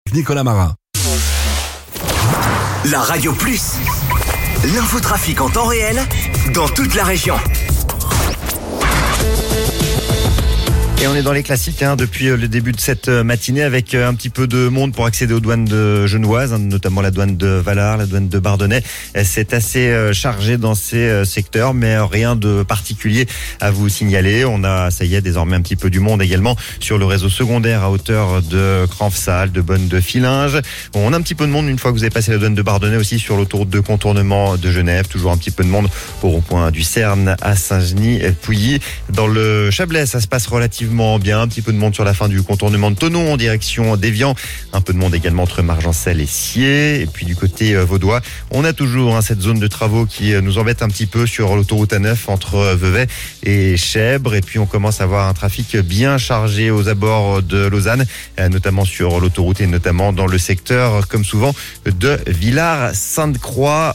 Nicolas Marin. La Radio Plus, l'infotrafic en temps réel dans toute la région. Et on est dans les classiques depuis le début de cette matinée avec un petit peu de monde pour accéder aux douanes de genevoises, notamment la douane de Valard, la douane de Bardonnay. C'est assez chargé dans ces secteurs, mais rien de particulier à vous signaler. On a, ça y est, désormais un petit peu du monde également sur le réseau secondaire à hauteur de Cranfsal, de Bonne de Fillinges. On a un petit peu de monde une fois que vous avez passé la douane de Bardonnay aussi sur l'autoroute de contournement de Genève. Toujours un petit peu de monde au rond-point du Cerne à Saint-Genis-Pouilly. Dans le Chablais, ça se passe relativement bien, un petit peu de monde sur la fin du contournement de Thonon en direction d'Évian, un peu de monde également entre Margencel et Sciez, et puis du côté vaudois, on a toujours cette zone de travaux qui nous embête un petit peu sur l'autoroute A9 entre Vevey et Chèvres, et puis on commence à avoir un trafic bien chargé aux abords de Lausanne, notamment sur l'autoroute et notamment dans le secteur, comme souvent, de Villars-Sainte-Croix.